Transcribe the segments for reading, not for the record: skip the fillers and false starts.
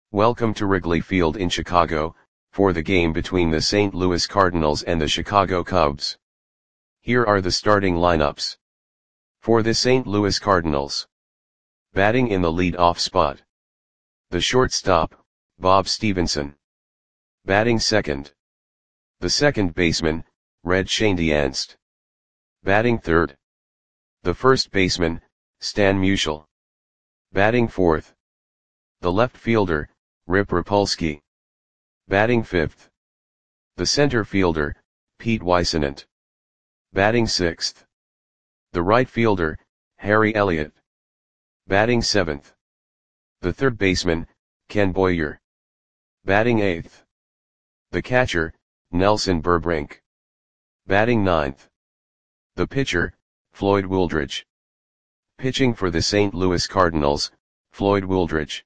Welcome to Wrigley Field in Chicago, for the game between the St. Louis Cardinals and the Chicago Cubs. Here are the starting lineups. For the St. Louis Cardinals. Batting in the lead-off spot. The shortstop, Bob Stevenson. Batting second. The second baseman, Red Schoendienst. Batting third. The first baseman, Stan Musial. Batting fourth. The left fielder, Rip Rapolsky. Batting fifth. The center fielder, Pete Whisenant. Batting sixth. The right fielder, Harry Elliott. Batting seventh. The third baseman, Ken Boyer. Batting eighth. The catcher, Nelson Burbrink. Batting ninth. The pitcher, Floyd Wooldridge. Pitching for the St. Louis Cardinals, Floyd Wooldridge.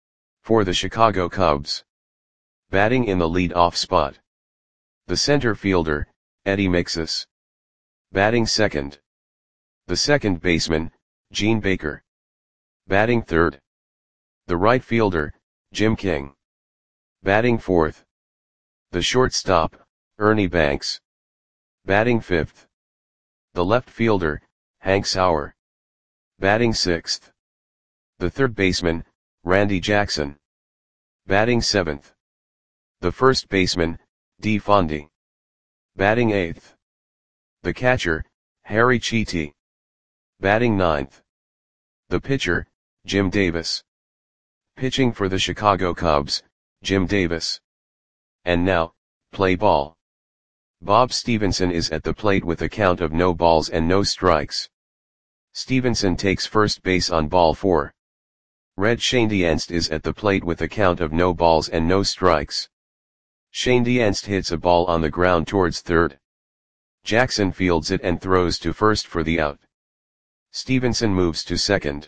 For the Chicago Cubs. Batting in the lead-off spot. The center fielder, Eddie Mixas. Batting second. The second baseman, Gene Baker. Batting third. The right fielder, Jim King. Batting fourth. The shortstop, Ernie Banks. Batting fifth. The left fielder, Hank Sauer. Batting sixth. The third baseman, Randy Jackson. Batting seventh. The first baseman, Dee Fondy. Batting eighth. The catcher, Harry Cheety. Batting ninth. The pitcher, Jim Davis. Pitching for the Chicago Cubs, Jim Davis. And now, play ball. Bob Stevenson is at the plate with a count of no balls and no strikes. Stevenson takes first base on ball 4. Red Schoendienst is at the plate with a count of no balls and no strikes. Schoendienst hits a ball on the ground towards third. Jackson fields it and throws to first for the out. Stevenson moves to second.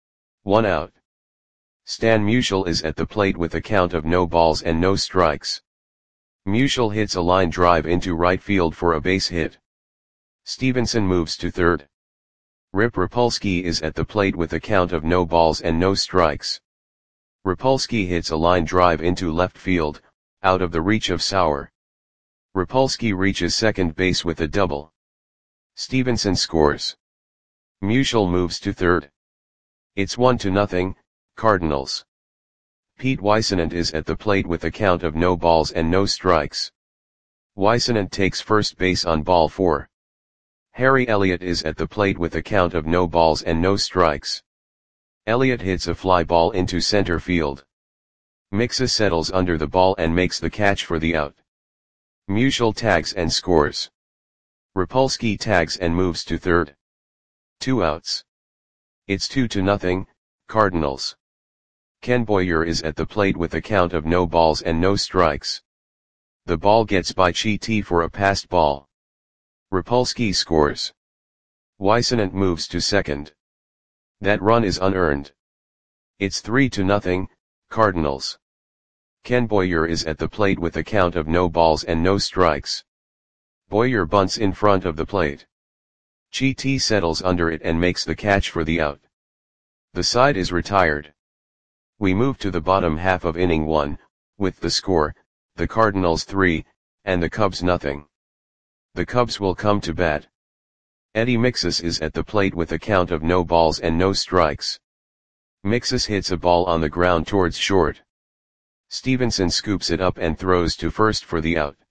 1 out. Stan Musial is at the plate with a count of no balls and no strikes. Musial hits a line drive into right field for a base hit. Stevenson moves to third. Rip Rapolsky is at the plate with a count of no balls and no strikes. Rapolsky hits a line drive into left field, out of the reach of Sauer. Rapolsky reaches second base with a double. Stevenson scores. Musial moves to third. It's 1-0, Cardinals. Pete Whisenant is at the plate with a count of no balls and no strikes. Whisenant takes first base on ball 4. Harry Elliott is at the plate with a count of no balls and no strikes. Elliott hits a fly ball into center field. Mixas settles under the ball and makes the catch for the out. Musial tags and scores. Rapolsky tags and moves to third. 2 outs. It's 2-0, Cardinals. Ken Boyer is at the plate with a count of no balls and no strikes. The ball gets by Cheety for a passed ball. Rapolsky scores. Whisenant moves to second. That run is unearned. It's 3-0, Cardinals. Ken Boyer is at the plate with a count of no balls and no strikes. Boyer bunts in front of the plate. Cheety settles under it and makes the catch for the out. The side is retired. We move to the bottom half of inning 1, with the score, the Cardinals 3, and the Cubs nothing. The Cubs will come to bat. Eddie Mixas is at the plate with a count of no balls and no strikes. Mixas hits a ball on the ground towards short. Stevenson scoops it up and throws to first for the out.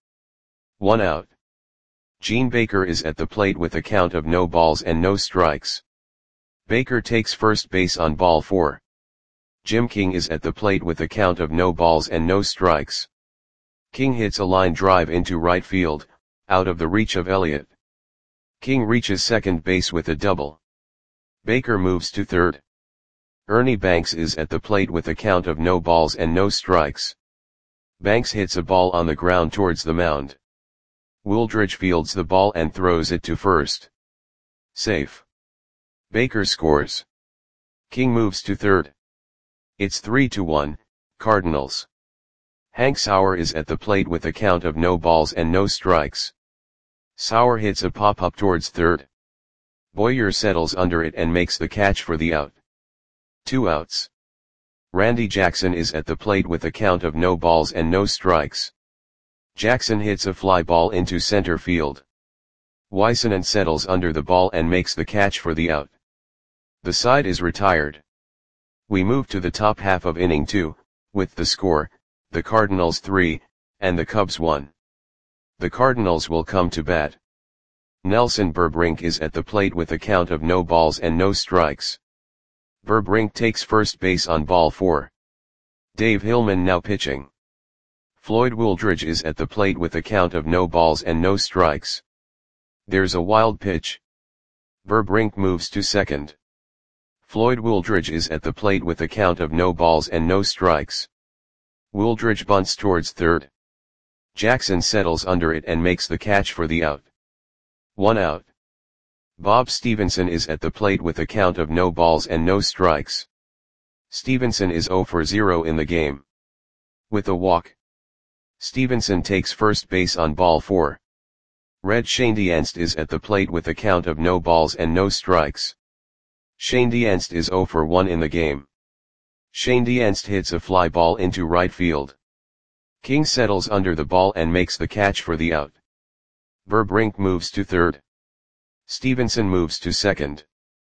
1 out. Gene Baker is at the plate with a count of no balls and no strikes. Baker takes first base on ball 4. Jim King is at the plate with a count of no balls and no strikes. King hits a line drive into right field, out of the reach of Elliott. King reaches second base with a double. Baker moves to third. Ernie Banks is at the plate with a count of no balls and no strikes. Banks hits a ball on the ground towards the mound. Wooldridge fields the ball and throws it to first. Safe. Baker scores. King moves to third. It's 3-1, Cardinals. Hank Sauer is at the plate with a count of no balls and no strikes. Sauer hits a pop-up towards third. Boyer settles under it and makes the catch for the out. 2 outs. Randy Jackson is at the plate with a count of no balls and no strikes. Jackson hits a fly ball into center field. Whisenant settles under the ball and makes the catch for the out. The side is retired. We move to the top half of inning 2, with the score, the Cardinals 3, and the Cubs 1. The Cardinals will come to bat. Nelson Burbrink is at the plate with a count of no balls and no strikes. Burbrink takes first base on ball 4. Dave Hillman now pitching. Floyd Wooldridge is at the plate with a count of no balls and no strikes. There's a wild pitch. Burbrink moves to second. Floyd Wooldridge is at the plate with a count of no balls and no strikes. Wooldridge bunts towards third. Jackson settles under it and makes the catch for the out. 1 out. Bob Stevenson is at the plate with a count of no balls and no strikes. Stevenson is 0 for 0 in the game. With a walk. Stevenson takes first base on ball 4. Red Schoendienst is at the plate with a count of no balls and no strikes. Schoendienst is 0 for 1 in the game. Schoendienst hits a fly ball into right field. King settles under the ball and makes the catch for the out. Burbrink moves to third. Stevenson moves to second.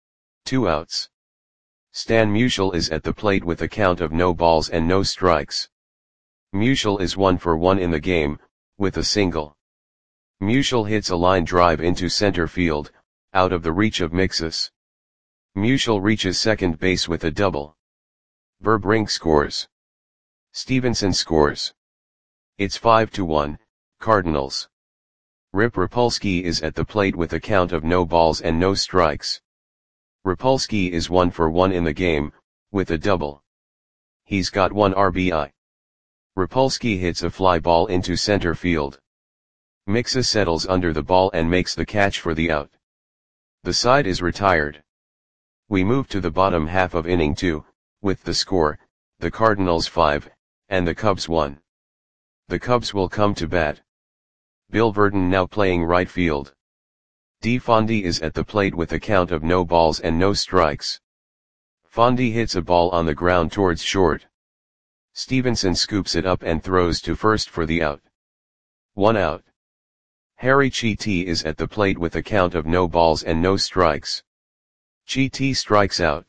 2 outs. Stan Musial is at the plate with a count of no balls and no strikes. Musial is 1 for 1 in the game, with a single. Musial hits a line drive into center field, out of the reach of Mixus. Musial reaches second base with a double. Burbrink scores. Stevenson scores. It's 5-1, Cardinals. Rip Rapolsky is at the plate with a count of no balls and no strikes. Rapolsky is 1 for 1 in the game, with a double. He's got 1 RBI. Rapolsky hits a fly ball into center field. Mixus settles under the ball and makes the catch for the out. The side is retired. We move to the bottom half of inning 2, with the score, the Cardinals 5, and the Cubs 1. The Cubs will come to bat. Bill Verdon now playing right field. D. Fondy is at the plate with a count of no balls and no strikes. Fondy hits a ball on the ground towards short. Stevenson scoops it up and throws to first for the out. 1 out. Harry Chiti is at the plate with a count of no balls and no strikes. Chiti strikes out.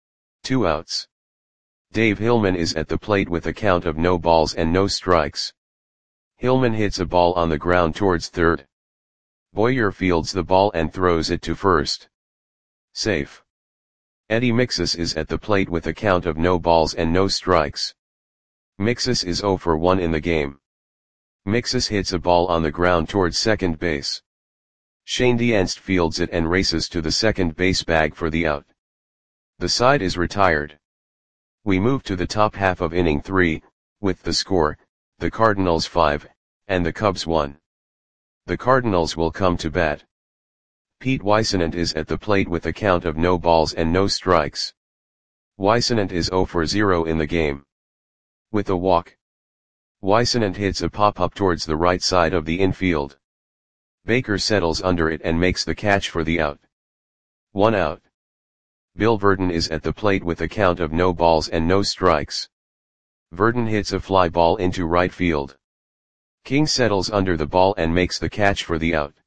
2 outs. Dave Hillman is at the plate with a count of no balls and no strikes. Hillman hits a ball on the ground towards third. Boyer fields the ball and throws it to first. Safe. Eddie Mixus is at the plate with a count of no balls and no strikes. Mixus is 0 for 1 in the game. Mixus hits a ball on the ground towards second base. Schoendienst fields it and races to the second base bag for the out. The side is retired. We move to the top half of inning 3, with the score, the Cardinals 5, and the Cubs 1. The Cardinals will come to bat. Pete Whisenant is at the plate with a count of no balls and no strikes. Whisenant is 0 for 0 in the game. With a walk. Whisenant hits a pop-up towards the right side of the infield. Baker settles under it and makes the catch for the out. 1 out. Bill Verdon is at the plate with a count of no balls and no strikes. Verdon hits a fly ball into right field. King settles under the ball and makes the catch for the out.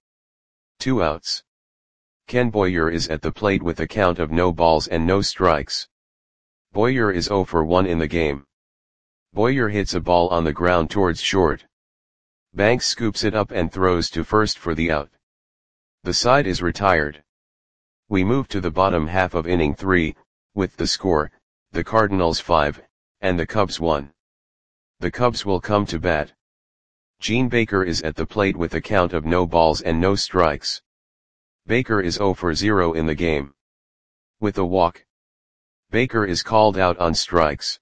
2 outs. Ken Boyer is at the plate with a count of no balls and no strikes. Boyer is 0 for 1 in the game. Boyer hits a ball on the ground towards short. Banks scoops it up and throws to first for the out. The side is retired. We move to the bottom half of inning 3, with the score, the Cardinals 5, and the Cubs 1. The Cubs will come to bat. Gene Baker is at the plate with a count of no balls and no strikes. Baker is 0 for 0 in the game. With a walk. Baker is called out on strikes.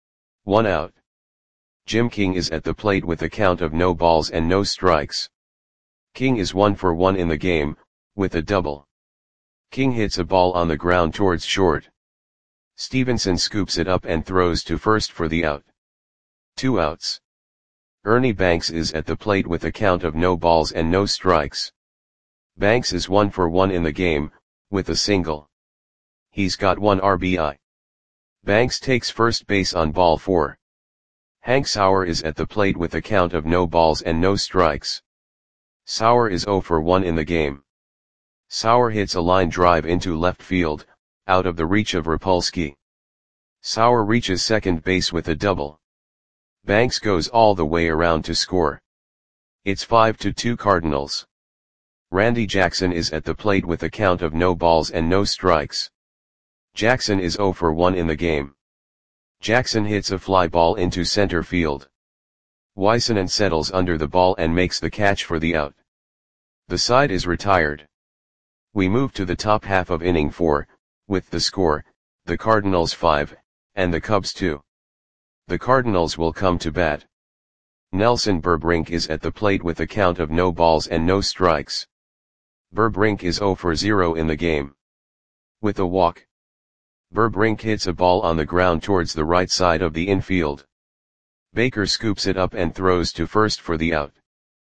1 out. Jim King is at the plate with a count of no balls and no strikes. King is 1 for 1 in the game, with a double. King hits a ball on the ground towards short. Stevenson scoops it up and throws to first for the out. 2 outs. Ernie Banks is at the plate with a count of no balls and no strikes. Banks is 1 for 1 in the game, with a single. He's got 1 RBI. Banks takes first base on ball 4. Hank Sauer is at the plate with a count of no balls and no strikes. Sauer is 0 for 1 in the game. Sauer hits a line drive into left field, out of the reach of Rapolsky. Sauer reaches second base with a double. Banks goes all the way around to score. It's 5-2 Cardinals. Randy Jackson is at the plate with a count of no balls and no strikes. Jackson is 0 for 1 in the game. Jackson hits a fly ball into center field. Weissenen settles under the ball and makes the catch for the out. The side is retired. We move to the top half of inning 4, with the score, the Cardinals 5, and the Cubs 2. The Cardinals will come to bat. Nelson Burbrink is at the plate with a count of no balls and no strikes. Burbrink is 0 for 0 in the game. With a walk, Burbrink hits a ball on the ground towards the right side of the infield. Baker scoops it up and throws to first for the out.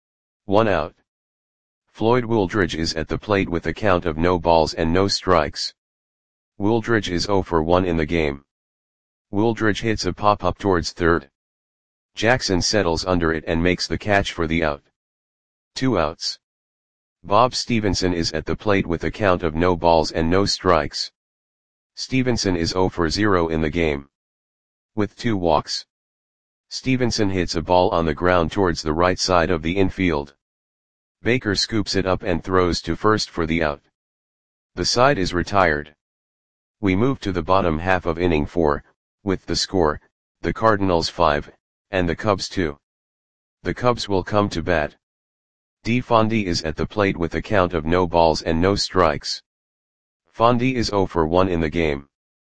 1 out. Floyd Wooldridge is at the plate with a count of no balls and no strikes. Wooldridge is 0 for 1 in the game. Wooldridge hits a pop-up towards third. Jackson settles under it and makes the catch for the out. 2 outs. Bob Stevenson is at the plate with a count of no balls and no strikes. Stevenson is 0 for 0 in the game. With 2 walks, Stevenson hits a ball on the ground towards the right side of the infield. Baker scoops it up and throws to first for the out. The side is retired. We move to the bottom half of inning 4, with the score, the Cardinals 5, and the Cubs 2. The Cubs will come to bat. D. Fondy is at the plate with a count of no balls and no strikes. Fondy is 0 for 1 in the game.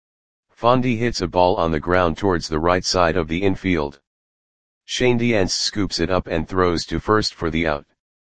Fondy hits a ball on the ground towards the right side of the infield. Shane Dientz scoops it up and throws to first for the out.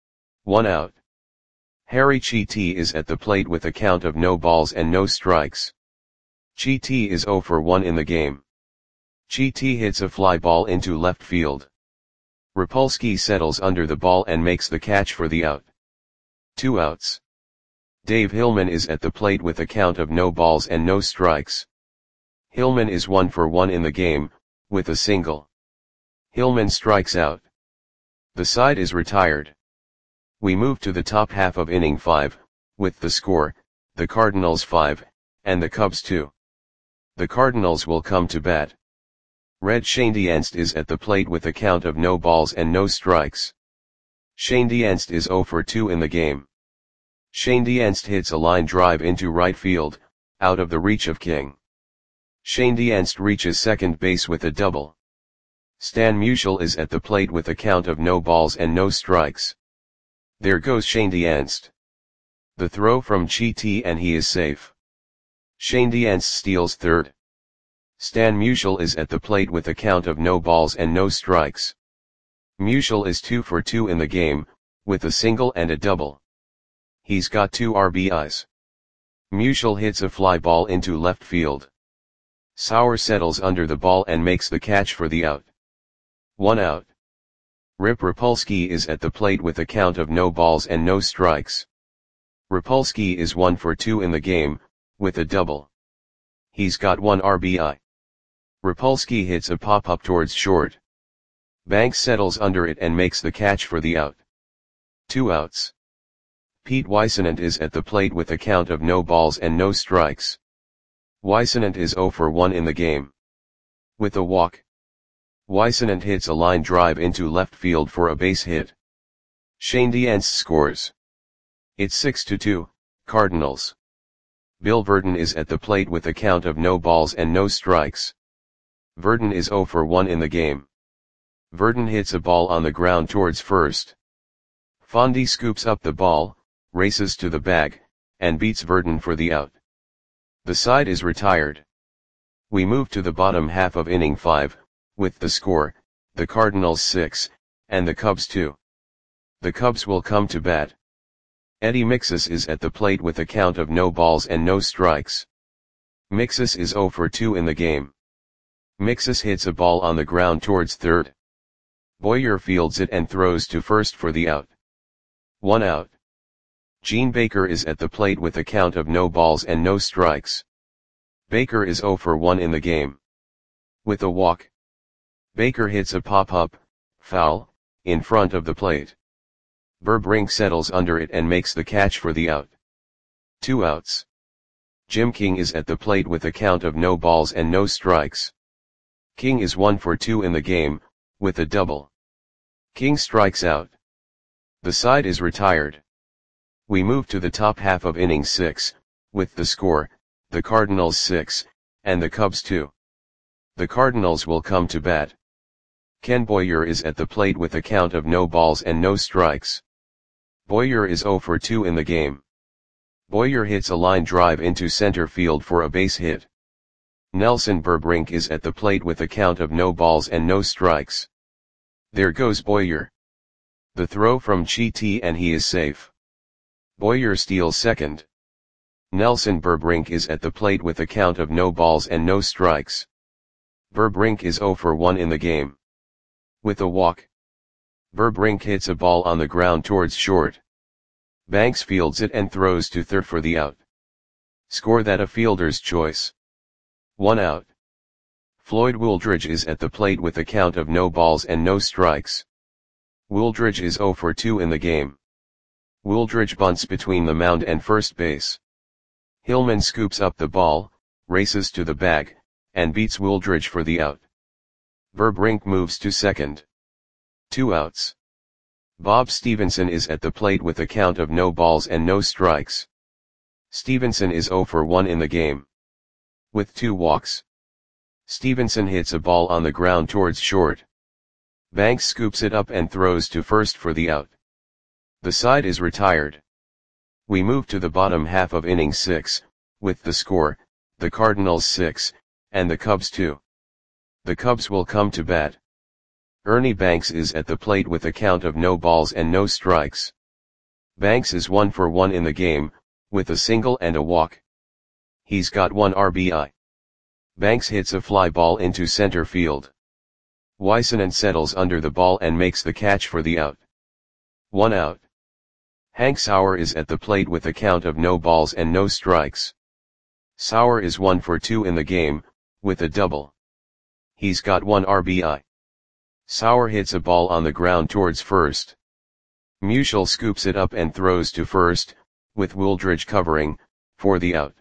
1 out. Harry Chiti is at the plate with a count of no balls and no strikes. Chiti is 0 for 1 in the game. Chiti hits a fly ball into left field. Rapolsky settles under the ball and makes the catch for the out. 2 outs. Dave Hillman is at the plate with a count of no balls and no strikes. Hillman is 1 for 1 in the game, with a single. Hillman strikes out. The side is retired. We move to the top half of inning 5, with the score, the Cardinals 5, and the Cubs 2. The Cardinals will come to bat. Red Schoendienst is at the plate with a count of no balls and no strikes. Schoendienst is 0 for 2 in the game. Schoendienst hits a line drive into right field, out of the reach of King. Schoendienst reaches second base with a double. Stan Musial is at the plate with a count of no balls and no strikes. There goes Schoendienst. The throw from Chiti and he is safe. Schoendienst steals third. Stan Musial is at the plate with a count of no balls and no strikes. Musial is 2 for 2 in the game, with a single and a double. He's got 2 RBIs. Musial hits a fly ball into left field. Sauer settles under the ball and makes the catch for the out. 1 out. Rip Rapolsky is at the plate with a count of no balls and no strikes. Rapolsky is 1 for 2 in the game, with a double. He's got 1 RBI. Rapolsky hits a pop-up towards short. Banks settles under it and makes the catch for the out. 2 outs. Pete Weissenen is at the plate with a count of no balls and no strikes. Weissenen is 0 for 1 in the game. With a walk, Weissenen hits a line drive into left field for a base hit. Schoendienst scores. It's 6-2, Cardinals. Bill Verdon is at the plate with a count of no balls and no strikes. Verdon is 0 for 1 in the game. Verdon hits a ball on the ground towards first. Fondy scoops up the ball, races to the bag, and beats Verdon for the out. The side is retired. We move to the bottom half of inning 5, with the score, the Cardinals 6, and the Cubs 2. The Cubs will come to bat. Eddie Mixus is at the plate with a count of no balls and no strikes. Mixus is 0 for 2 in the game. Mixus hits a ball on the ground towards third. Boyer fields it and throws to first for the out. 1 out. Gene Baker is at the plate with a count of no balls and no strikes. Baker is 0 for 1 in the game. With a walk, Baker hits a pop-up, foul, in front of the plate. Burbrink settles under it and makes the catch for the out. 2 outs. Jim King is at the plate with a count of no balls and no strikes. King is 1 for 2 in the game, with a double. King strikes out. The side is retired. We move to the top half of inning 6, with the score, the Cardinals 6, and the Cubs 2. The Cardinals will come to bat. Ken Boyer is at the plate with a count of no balls and no strikes. Boyer is 0 for 2 in the game. Boyer hits a line drive into center field for a base hit. Nelson Burbrink is at the plate with a count of no balls and no strikes. There goes Boyer. The throw from Chiti and he is safe. Boyer steals second. Nelson Burbrink is at the plate with a count of no balls and no strikes. Burbrink is 0 for 1 in the game. With a walk, Burbrink hits a ball on the ground towards short. Banks fields it and throws to third for the out. Score that a fielder's choice. 1 out. Floyd Wooldridge is at the plate with a count of no balls and no strikes. Wooldridge is 0 for 2 in the game. Wooldridge bunts between the mound and first base. Hillman scoops up the ball, races to the bag, and beats Wooldridge for the out. Burbrink moves to second. 2 outs. Bob Stevenson is at the plate with a count of no balls and no strikes. Stevenson is 0 for 1 in the game. With 2 walks, Stevenson hits a ball on the ground towards short. Banks scoops it up and throws to first for the out. The side is retired. We move to the bottom half of inning 6, with the score, the Cardinals 6, and the Cubs 2. The Cubs will come to bat. Ernie Banks is at the plate with a count of no balls and no strikes. Banks is 1 for 1 in the game, with a single and a walk. He's got 1 RBI. Banks hits a fly ball into center field. Weissenen settles under the ball and makes the catch for the out. 1 out. Hank Sauer is at the plate with a count of no balls and no strikes. Sauer is 1 for 2 in the game, with a double. He's got 1 RBI. Sauer hits a ball on the ground towards first. Musial scoops it up and throws to first, with Wooldridge covering, for the out.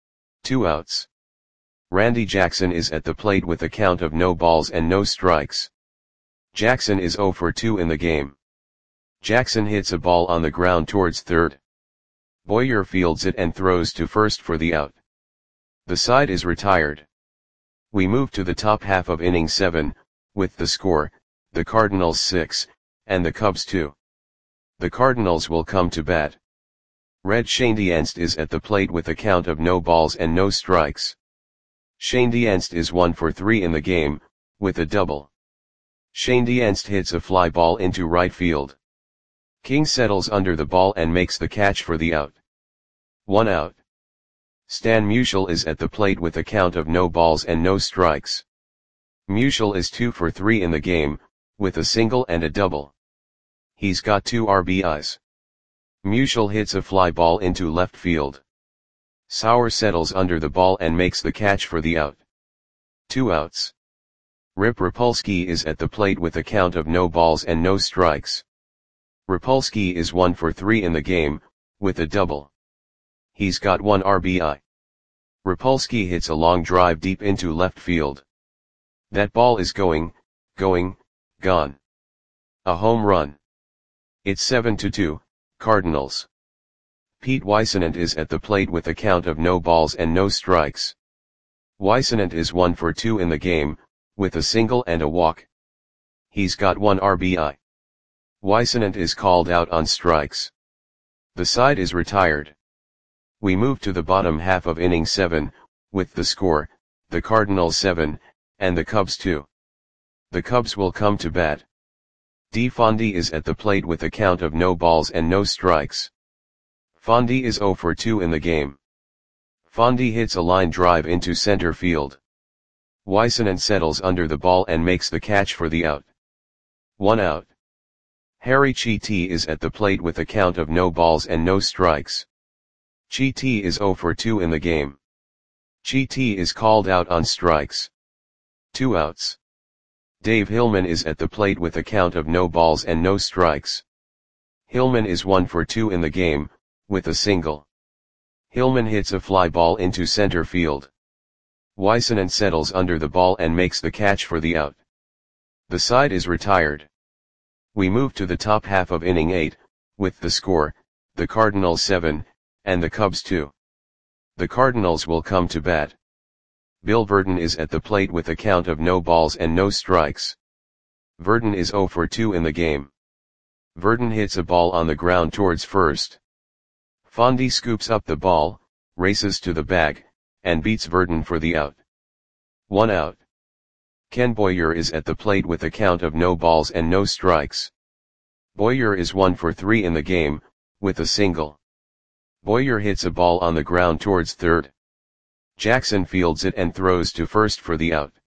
2 outs. Randy Jackson is at the plate with a count of no balls and no strikes. Jackson is 0 for 2 in the game. Jackson hits a ball on the ground towards third. Boyer fields it and throws to first for the out. The side is retired. We move to the top half of inning 7, with the score, the Cardinals 6, and the Cubs 2. The Cardinals will come to bat. Red Schoendienst is at the plate with a count of no balls and no strikes. Schoendienst is 1 for 3 in the game, with a double. Schoendienst hits a fly ball into right field. King settles under the ball and makes the catch for the out. 1 out. Stan Musial is at the plate with a count of no balls and no strikes. Musial is 2 for 3 in the game, with a single and a double. He's got 2 RBIs. Musial hits a fly ball into left field. Sauer settles under the ball and makes the catch for the out. 2 outs. Rip Rapolsky is at the plate with a count of no balls and no strikes. Rapolsky is 1 for 3 in the game, with a double. He's got 1 RBI. Rapolsky hits a long drive deep into left field. That ball is gone. A home run. It's 7-2, Cardinals. Pete Weissenen is at the plate with a count of no balls and no strikes. Weissenen is 1 for 2 in the game, with a single and a walk. He's got 1 RBI. Weissenen is called out on strikes. The side is retired. We move to the bottom half of inning 7, with the score, the Cardinals 7, and the Cubs 2. The Cubs will come to bat. D. Fondy is at the plate with a count of no balls and no strikes. Fondy is 0 for 2 in the game. Fondy hits a line drive into center field. Weissenen settles under the ball and makes the catch for the out. 1 out. Harry Chiti is at the plate with a count of no balls and no strikes. Chiti is 0 for 2 in the game. Chi is called out on strikes. 2 outs. Dave Hillman is at the plate with a count of no balls and no strikes. Hillman is 1 for 2 in the game, with a single. Hillman hits a fly ball into center field. Weissenant settles under the ball and makes the catch for the out. The side is retired. We move to the top half of inning 8, with the score, the Cardinals 7, and the Cubs 2. The Cardinals will come to bat. Bill Verdon is at the plate with a count of no balls and no strikes. Verdon is 0 for 2 in the game. Verdon hits a ball on the ground towards first. Fondy scoops up the ball, races to the bag, and beats Verdon for the out. 1 out. Ken Boyer is at the plate with a count of no balls and no strikes. Boyer is 1 for 3 in the game, with a single. Boyer hits a ball on the ground towards third. Jackson fields it and throws to first for the out.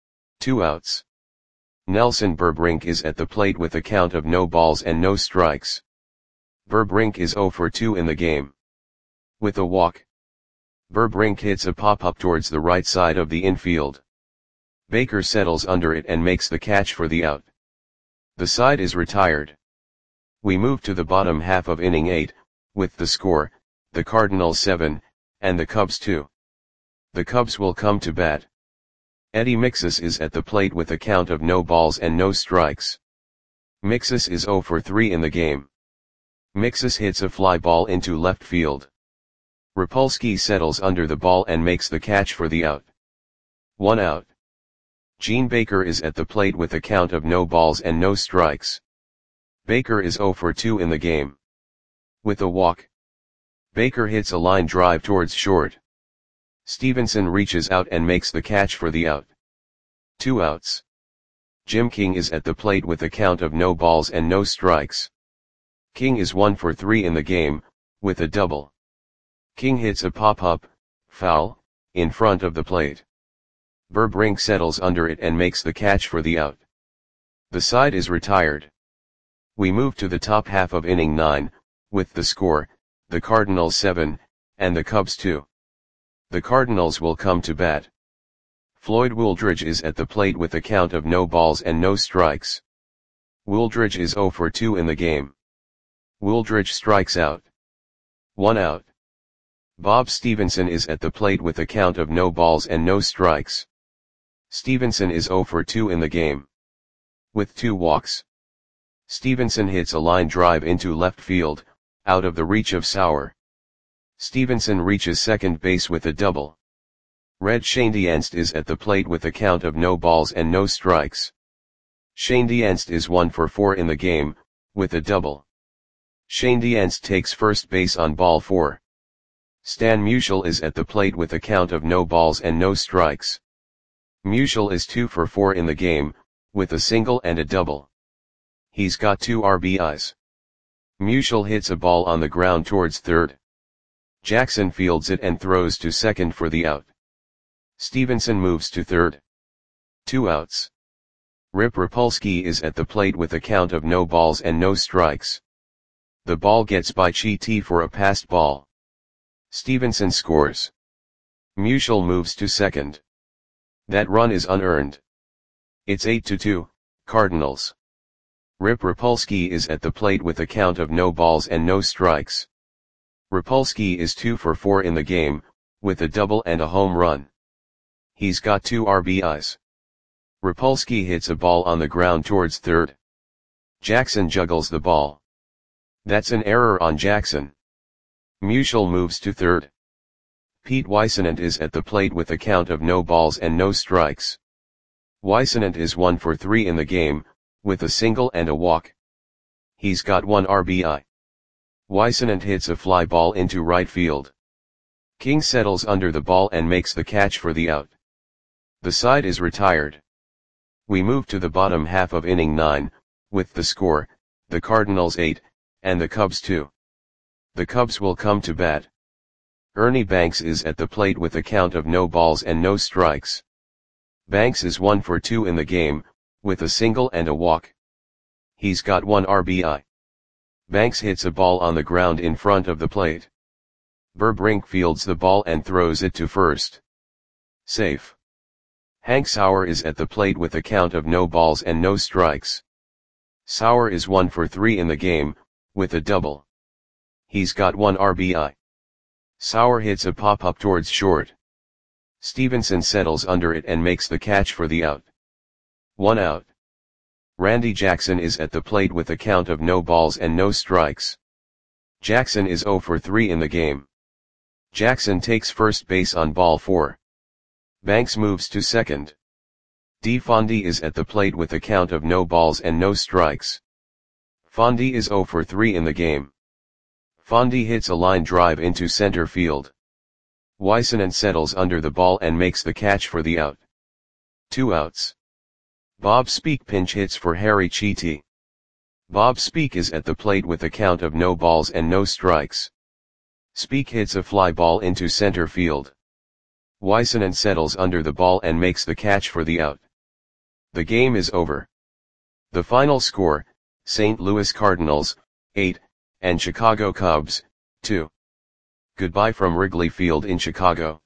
2 outs. Nelson Burbrink is at the plate with a count of no balls and no strikes. Burbrink is 0 for 2 in the game. With a walk. Burbrink hits a pop-up towards the right side of the infield. Baker settles under it and makes the catch for the out. The side is retired. We move to the bottom half of inning 8, with the score, the Cardinals 7, and the Cubs 2. The Cubs will come to bat. Eddie Mixus is at the plate with a count of no balls and no strikes. Mixus is 0 for 3 in the game. Mixus hits a fly ball into left field. Rapolsky settles under the ball and makes the catch for the out. 1 out. Gene Baker is at the plate with a count of no balls and no strikes. Baker is 0 for 2 in the game. With a walk. Baker hits a line drive towards short. Stevenson reaches out and makes the catch for the out. 2 outs. Jim King is at the plate with a count of no balls and no strikes. King is 1 for 3 in the game, with a double. King hits a pop-up, foul, in front of the plate. Burbrink settles under it and makes the catch for the out. The side is retired. We move to the top half of inning 9, with the score, the Cardinals 7, and the Cubs 2. The Cardinals will come to bat. Floyd Wooldridge is at the plate with a count of no balls and no strikes. Wooldridge is 0 for 2 in the game. Wooldridge strikes out. 1 out. Bob Stevenson is at the plate with a count of no balls and no strikes. Stevenson is 0 for 2 in the game. With 2 walks. Stevenson hits a line drive into left field, out of the reach of Sauer. Stevenson reaches second base with a double. Red Schoendienst is at the plate with a count of no balls and no strikes. Schoendienst is 1 for 4 in the game, with a double. Schoendienst takes first base on ball 4. Stan Musial is at the plate with a count of no balls and no strikes. Musial is 2 for 4 in the game, with a single and a double. He's got 2 RBIs. Musial hits a ball on the ground towards third. Jackson fields it and throws to second for the out. Stevenson moves to third. 2 outs. Rip Rapolsky is at the plate with a count of no balls and no strikes. The ball gets by Chi for a passed ball. Stevenson scores. Musial moves to second. That run is unearned. It's 8-2, Cardinals. Rip Rapolsky is at the plate with a count of no balls and no strikes. Rapolsky is 2 for 4 in the game, with a double and a home run. He's got 2 RBIs. Rapolsky hits a ball on the ground towards third. Jackson juggles the ball. That's an error on Jackson. Musial moves to third. Pete Weissenant is at the plate with a count of no balls and no strikes. Weissenant is 1 for 3 in the game, with a single and a walk. He's got 1 RBI. Weissenant hits a fly ball into right field. King settles under the ball and makes the catch for the out. The side is retired. We move to the bottom half of inning 9, with the score, the Cardinals 8, and the Cubs 2. The Cubs will come to bat. Ernie Banks is at the plate with a count of no balls and no strikes. Banks is 1 for 2 in the game, with a single and a walk. He's got 1 RBI. Banks hits a ball on the ground in front of the plate. Burbrink fields the ball and throws it to first. Safe. Hank Sauer is at the plate with a count of no balls and no strikes. Sauer is 1 for 3 in the game, with a double. He's got 1 RBI. Sauer hits a pop-up towards short. Stevenson settles under it and makes the catch for the out. 1 out. Randy Jackson is at the plate with a count of no balls and no strikes. Jackson is 0 for 3 in the game. Jackson takes first base on ball 4. Banks moves to second. Fondy is at the plate with a count of no balls and no strikes. Fondy is 0 for 3 in the game. Fondy hits a line drive into center field. Weissenen settles under the ball and makes the catch for the out. 2 outs. Bob Speak pinch hits for Harry Chiti. Bob Speak is at the plate with a count of no balls and no strikes. Speak hits a fly ball into center field. Weissenen settles under the ball and makes the catch for the out. The game is over. The final score, St. Louis Cardinals, 8, and Chicago Cubs, 2. Goodbye from Wrigley Field in Chicago.